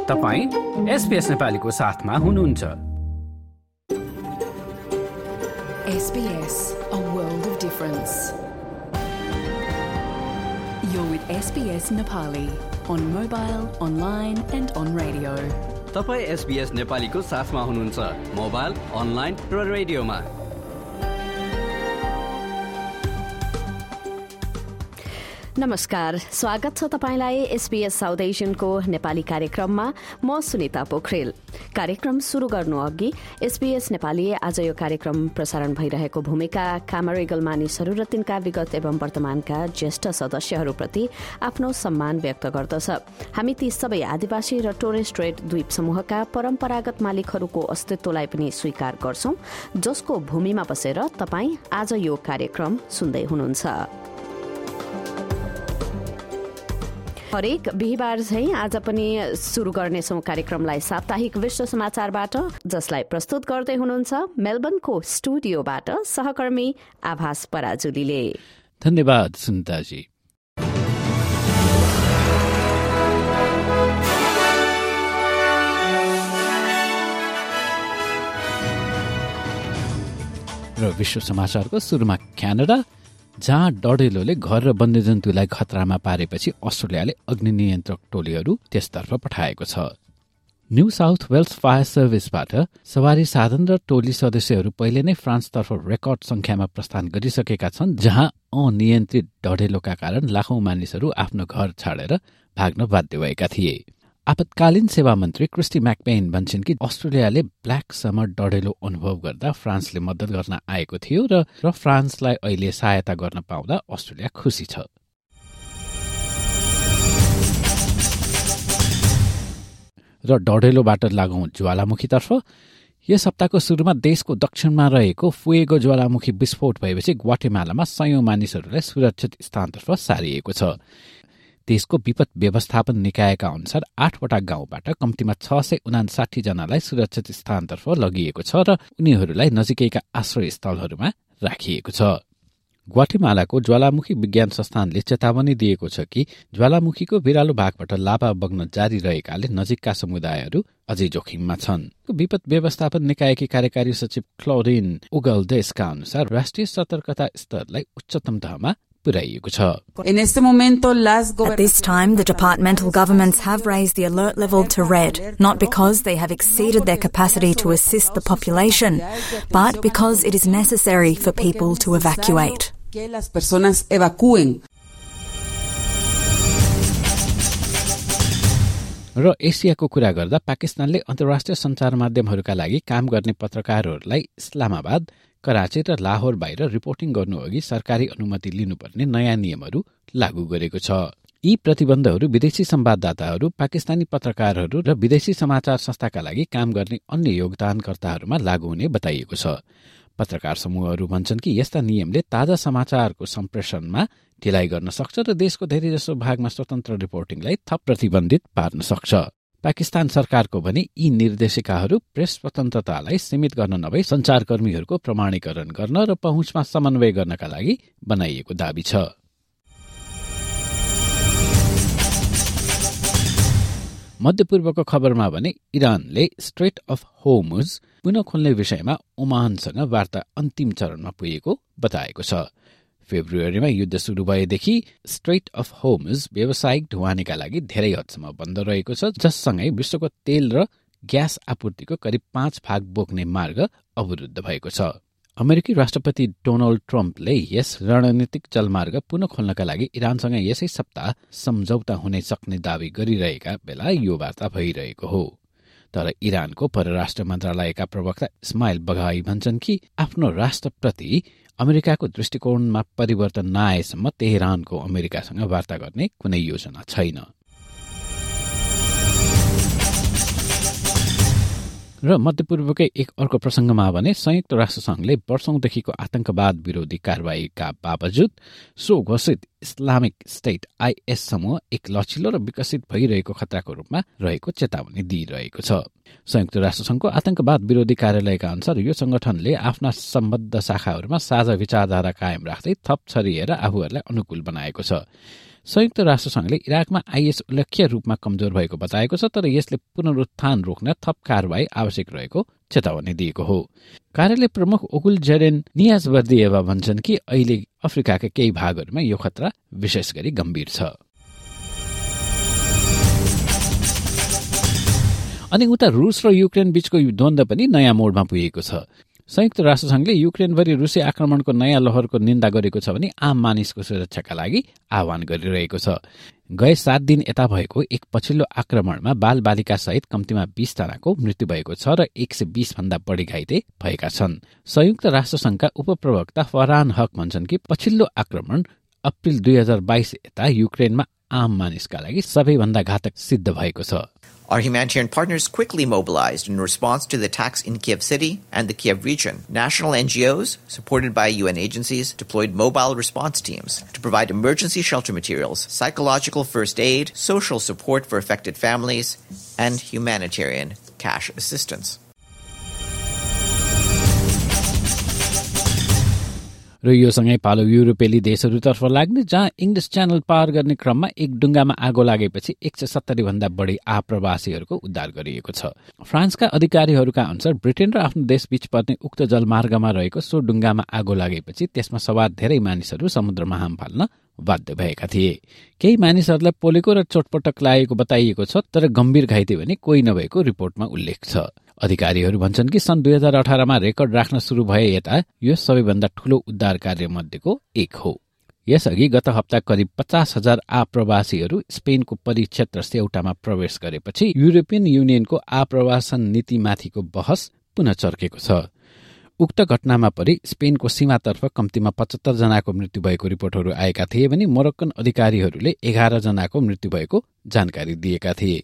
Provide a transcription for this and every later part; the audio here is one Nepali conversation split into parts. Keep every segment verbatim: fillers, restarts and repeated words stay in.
तपाईं एसपीएस नेपालीको साथमा हुनुहुन्छ। S B S, a world of difference. You're with S B S Nepali on mobile, online and on radio. तपाईं एसबीएस नेपालीको साथमा हुनुहुन्छ मोबाइल, अनलाइन र रेडियोमा। नमस्कार, स्वागत छ तपाईलाई एसबीएस साउथ एशियनको नेपाली कार्यक्रममा। म सुनिता पोखरेल। कार्यक्रम सुरु गर्नु अघि एसबीएस नेपाली आज यो कार्यक्रम प्रसारण भइरहेको भूमिका, कामरेगल मानिसहरू र तिनका विगत एवं वर्तमानका ज्येष्ठ सदस्यहरूप्रति आफ्नो सम्मान व्यक्त गर्दछ। हामी ती सबै आदिवासी र टोरेस स्ट्रेट द्वीप समूहका परम्परागत मालिकहरूको अस्तित्वलाई पनि स्वीकार गर्छौं, जसको भूमिमा बसेर तपाईं आज यो कार्यक्रम सुन्दै हुनुहुन्छ। हरेक बिहिबार चाहिँ आज पनि सुरु गर्नेछौं कार्यक्रमलाई साप्ताहिक विश्व समाचारबाट, जसलाई प्रस्तुत गर्दै हुनुहुन्छ मेलबर्नको स्टुडियोबाट सहकर्मी आभास पराजुलीले। धन्यवाद सुनिताजी। र विश्व समाचारको सुरुमा क्यानाडा, जहाँ डढेलोले घर र वन्यजन्तुलाई खतरामा पारेपछि अस्ट्रेलियाले अग्नि नियन्त्रक टोलीहरू त्यसतर्फ पठाएको छ। न्यू साउथ वेल्स फायर सर्भिसबाट सवारी साधन र टोली सदस्यहरू पहिले नै फ्रान्सतर्फ रेकर्ड संख्यामा प्रस्थान गरिसकेका छन्, जहाँ अनियन्त्रित डढेलोका कारण लाखौं मानिसहरू आफ्नो घर छाडेर भाग्न बाध्य भएका थिए। आपतकालीन सेवा मन्त्री क्रिस्टी म्याकपेन भन्छन् कि अस्ट्रेलियाले ब्ल्याक समर डढेलो अनुभव गर्दा फ्रान्सले मद्दत गर्न आएको थियो र, र फ्रान्सलाई अहिले सहायता गर्न पाउँदा अस्ट्रेलिया खुसी छ। र डढेलोबाट लागौं ज्वालामुखीतर्फ। यस हप्ताको सुरुमा देशको दक्षिणमा रहेको फुएगो ज्वालामुखी विस्फोट भएपछि ग्वाटेमालामा सयौं मानिसहरूलाई सुरक्षित स्थानतर्फ सारिएको छ। देशको विपद व्यवस्थापन निकायका अनुसार आठवटा गाउँबाट कम्तीमा छ सय उनासाठी जनालाई सुरक्षित स्थानतर्फ लगिएको छ र उनीहरूलाई नजिकैका आश्रय स्थलहरूमा राखिएको छ। ग्वाटेमालाको ज्वालामुखी विज्ञान संस्थानले चेतावनी दिएको छ कि ज्वालामुखीको भिरालो भागबाट लाभा बग्न जारी रहेकाले नजिकका समुदायहरू अझै जोखिममा छन्। विपद व्यवस्थापन निकायकी कार्यकारी सचिव क्लोरिन उगल्देसका अनुसार राष्ट्रिय सतर्कता स्तरलाई उच्चतम तहमा At this time, the departmental governments have raised the alert level to red, not because they have exceeded their capacity to assist the population, but because it is necessary for people to evacuate. र एसियाको कुरा गर्दा पाकिस्तानले अन्तर्राष्ट्रिय सञ्चार माध्यमहरूका लागि काम गर्ने पत्रकारहरूलाई इस्लामाबाद, कराची र लाहोर बाहिर रिपोर्टिङ गर्नुअघि सरकारी अनुमति लिनुपर्ने नयाँ नियमहरू लागू गरेको छ। यी प्रतिबन्धहरू विदेशी संवाददाताहरू, पाकिस्तानी पत्रकारहरू र विदेशी समाचार संस्थाका लागि काम गर्ने अन्य योगदानकर्ताहरूमा लागू हुने बताइएको छ। पत्रकार समूहहरू भन्छन् कि यस्ता नियमले ताजा समाचारको सम्प्रेषणमा ढिलाइ गर्न सक्छ र देशको धेरैजसो भागमा स्वतन्त्र रिपोर्टिङलाई थप प्रतिबन्धित पार्न सक्छ। पाकिस्तान सरकारको भने यी निर्देशिकाहरू प्रेस स्वतन्त्रतालाई सीमित गर्न नभई सञ्चारकर्मीहरूको प्रमाणीकरण गर्न र पहुँचमा समन्वय गर्नका लागि बनाइएको दाबी छ। मध्यपूर्वको खबरमा भने इरानले स्ट्रेट अफ होर्मुज पुनः खोल्ने विषयमा ओमानसँग वार्ता अन्तिम चरणमा पुगेको बताएको छ। फेब्रुअरीमा युद्ध सुरु भएदेखि स्ट्रेट अफ होर्मुज व्यावसायिक ढुवानीका लागि धेरै हदसम्म बन्द रहेको छ, जससँगै विश्वको तेल र ग्यास आपूर्तिको करिब पाँच भाग बोक्ने मार्ग अवरुद्ध भएको छ। अमेरिकी राष्ट्रपति डोनाल्ड ट्रम्पले यस रणनीतिक जलमार्ग पुनः खोल्नका लागि इरानसँग यसै सप्ताह सम्झौता हुने सक्ने दावी गरिरहेका बेला यो वार्ता भइरहेको हो। तर इरानको परराष्ट्र मन्त्रालयका प्रवक्ता इस्माइल बघाई भन्छन् कि आफ्नो राष्ट्रप्रति अमेरिकाको दृष्टिकोणमा परिवर्तन नआएसम्म तेहरानको अमेरिकासँग वार्ता गर्ने कुनै योजना छैन। र मध्यपूर्वकै एक अर्को प्रसंगमा भने संयुक्त राष्ट्रसंघले वर्षौंदेखिको आतंकवाद विरोधी कारवाहीका बावजुद सो घोषित इस्लामिक स्टेट आईएस समूह एक लचिलो र विकसित भइरहेको खतराको रूपमा रहेको चेतावनी दिइरहेको छ। संयुक्त राष्ट्रसंघको आतंकवाद विरोधी कार्यालयका अनुसार यो संगठनले आफ्ना सम्बद्ध शाखाहरूमा साझा विचारधारा कायम राख्दै थप छरिएर आफूहरूलाई अनुकूल बनाएको छ। संयुक्त राष्ट्रसङ्घले इराकमा आइएस उल्लेख्य रूपमा कमजोर भएको बताएको छ, तर यसले पुनरुत्थान रोक्न थप कारबाही आवश्यक रहेको चेतावनी दिएको हो। कार्यालय प्रमुख ओकुल जेरेन नियाजवर्दिएवा भन्छन् कि अहिले अफ्रिकाका केही भागहरूमा यो खतरा विशेष गरी गम्भीर छ। अनि उता रुस र युक्रेन बीचको द्वन्द्व पनि नयाँ मोडमा पुगेको छ। संयुक्त राष्ट्रसङ्घले युक्रेनभरि रुसी आक्रमणको नयाँ लहरको निन्दा गरेको छ भने आम मानिसको सुरक्षाका लागि आह्वान गरिरहेको छ। गए सात दिन यता भएको एक पछिल्लो आक्रमणमा बाल बालिका सहित कम्तीमा बीस जनाको मृत्यु भएको छ र एक सय बीस भन्दा बढी घाइते भएका छन्। संयुक्त राष्ट्रसङ्घका उपप्रवक्ता फरहान हक भन्छन् कि पछिल्लो आक्रमण अप्रिल दुई हजार बाइस यता युक्रेनमा आम मानिसका लागि सबैभन्दा घातक सिद्ध भएको छ। Our humanitarian partners quickly mobilized in response to the attacks in Kiev City and the Kiev region. National N G Os, supported by U N agencies, deployed mobile response teams to provide emergency shelter materials, psychological first aid, social support for affected families, and humanitarian cash assistance. र यो सँगै पालो युरोपेली देशहरूतर्फ लाग्ने, जहाँ इङ्ग्लिस च्यानल पार गर्ने क्रममा एक डुङ्गामा आगो लागेपछि एक सय सत्तरी भन्दा बढी आप्रवासीहरूको उद्धार गरिएको छ। फ्रान्सका अधिकारीहरूका अनुसार ब्रिटेन र आफ्नो देशबीच पर्ने उक्त जलमार्गमा रहेको सो डुङ्गामा आगो लागेपछि त्यसमा सवार धेरै मानिसहरू समुद्रमा हाम फाल्न बाध्य भएका थिए। केही मानिसहरूलाई पोलेको र चोटपटक लागेको बताइएको छ, तर गम्भीर घाइते भने कोही नभएको रिपोर्टमा उल्लेख छ। अधिकारीहरू भन्छन् कि सन् दुई हजार अठारमा रेकर्ड राख्न सुरु भए यता यो सबैभन्दा ठूलो उद्धार कार्य मध्येको एक हो। यसअघि गत हप्ता करिब पचास हजार आप्रवासीहरू स्पेनको परिक्षेत्र सेउटामा प्रवेश गरेपछि युरोपियन युनियनको आप्रवासन नीतिमाथिको बहस पुनः चर्केको छ। उक्त घटनामा परि स्पेनको सीमातर्फ कम्तीमा पचहत्तर जनाको मृत्यु भएको रिपोर्टहरू आएका थिए भने मोरक्कन अधिकारीहरूले एघार जनाको मृत्यु भएको जानकारी दिएका थिए।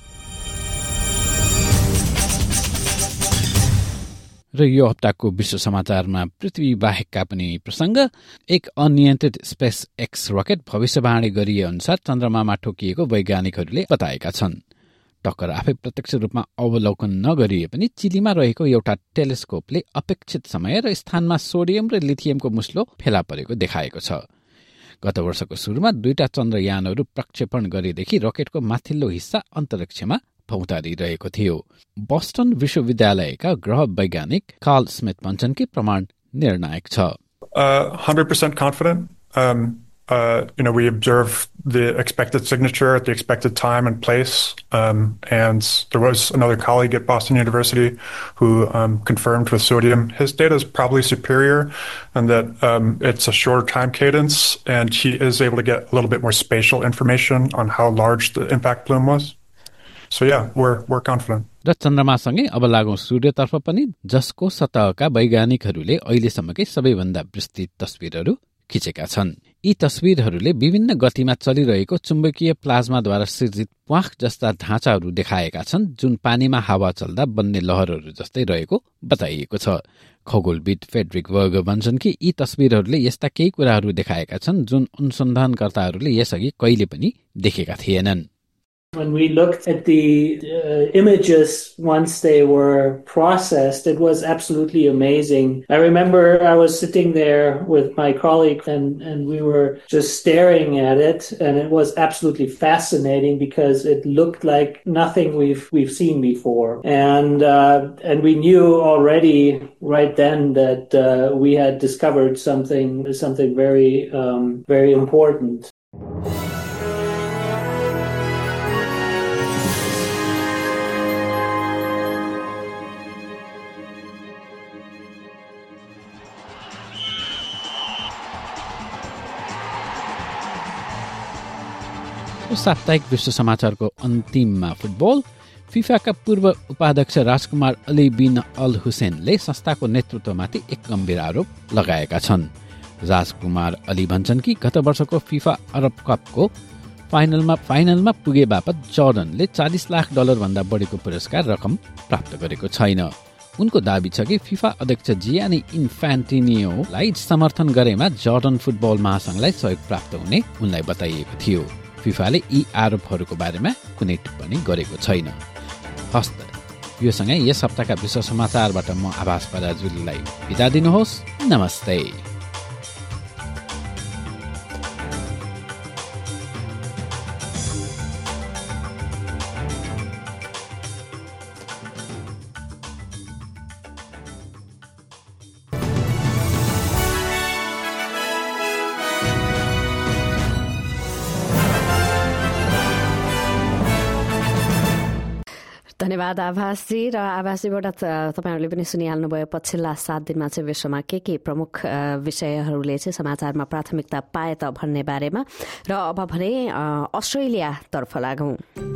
र यो हप्ताको विश्व समाचारमा पृथ्वी बाहेकका पनि प्रसंग। एक अनियन्त्रित स्पेस एक्स रकेट भविष्यवाणी गरिए अनुसार चन्द्रमामा ठोकिएको वैज्ञानिकहरूले बताएका छन्। टक्कर आफै प्रत्यक्ष रूपमा अवलोकन नगरिए पनि चिलीमा रहेको एउटा टेलिस्कोपले अपेक्षित समय र स्थानमा सोडियम र लिथियमको मुस्लो फेला परेको देखाएको छ। गत वर्षको सुरुमा दुईटा चन्द्रयानहरू प्रक्षेपण गरेदेखि रकेटको माथिल्लो हिस्सा अन्तरिक्षमा फौतारिरहेको थियो। बोस्टन विश्वविद्यालयका ग्रह वैज्ञानिक कार्ल स्मिथ भन्छन् कि प्रमाण निर्णायक छ। Uh, one hundred percent confident. Um, uh, you know, we observe the expected signature at the expected time and place. Um, and there was another colleague at Boston University who um, confirmed with sodium his data is probably superior and that um, it's a shorter time cadence. And he is able to get a little bit more spatial information on how large the impact plume was. So yeah, we're we're confident. र चन्द्रमासँगै अब लागौं सूर्यतर्फ पनि, जसको सतहका वैज्ञानिकहरूले अहिलेसम्मकै सबैभन्दा विस्तृत तस्बिरहरू खिचेका छन्। यी तस्बिरहरूले विभिन्न गतिमा चलिरहेको चुम्बकीय प्लाज्माद्वारा सृजित प्वाख जस्ता ढाँचाहरू देखाएका छन्, जुन पानीमा हावा चल्दा बन्ने लहरहरू जस्तै रहेको बताइएको छ। खगोलविद फेडरिक वर्गर भन्छन् कि यी तस्बिरहरूले यस्ता केही कुराहरू देखाएका छन् जुन अनुसन्धानकर्ताहरूले यसअघि कहिले पनि देखेका थिएनन्। When we looked at the uh, images once they were processed, it was absolutely amazing. I remember I was sitting there with my colleague and, and we were just staring at it, and it was absolutely fascinating because it looked like nothing we've we've seen before. And uh, and we knew already right then that uh, we had discovered something something very um, very important. साप्ताहिक विश्व समाचारको अन्तिममा फुटबल। फिफाका पूर्व उपाध्यक्ष राजकुमार अली बिन अल हुसेनले संस्थाको नेतृत्वमाथि एक गम्भीर आरोप लगाएका छन्। राजकुमार अली भन्छन् कि गत वर्षको फिफा अरब कपको फाइनलमा फाइनलमा पुगे बापत जर्डनले चालीस लाख डलर भन्दा बढीको पुरस्कार रकम प्राप्त गरेको छैन। उनको दाबी छ कि फिफा अध्यक्ष जियानी इन्फान्टिनियोलाई समर्थन गरेमा जर्डन फुटबल महासंघलाई सहयोग प्राप्त हुने उनलाई बताइएको थियो। फिफाले यी आरोपहरूको बारेमा कुनै टिप्पणी गरेको छैन। हस्त यो सँगै यस हप्ताका विश्व समाचारबाट म आभास पराजुलीलाई बिदा दिनुहोस्। नमस्ते। धन्यवाद आभासजी। र आभासजीबाट तपाईँहरूले पनि सुनिहाल्नुभयो पछिल्ला सात दिनमा चाहिँ विश्वमा के के प्रमुख विषयहरूले चाहिँ समाचारमा प्राथमिकता पाए त भन्ने बारेमा। र अब भने अस्ट्रेलियातर्फ लागौं।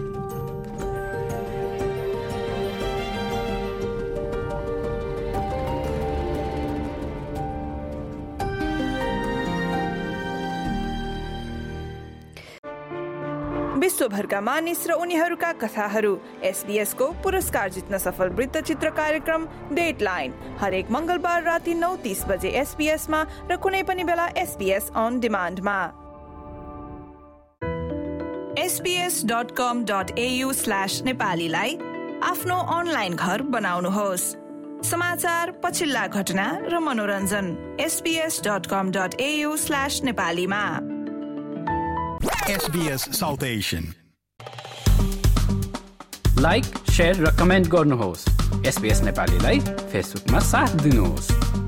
विश्वभरका मानिस र उनीहरूका कथाहरू एसबीएस को पुरस्कार जित्न सफल वृत्तचित्र कार्यक्रम डेडलाइन हरेक मंगलबार राति नौ तीस बजे एसबीएस मा र कुनै पनि बेला एसबीएस अन डिमान्ड मा। SBS dot com dot AU slash नेपालीलाई आफ्नो अनलाइन घर बनाउनुहोस्। समाचार, पछिल्ला घटना र मनोरञ्जन SBS dot com dot AU slash नेपालीमा। S B S South Asian like, share र कमेन्ट गर्नुहोस्। एसबीएस नेपालीलाई फेसबुकमा साथ दिनुहोस्।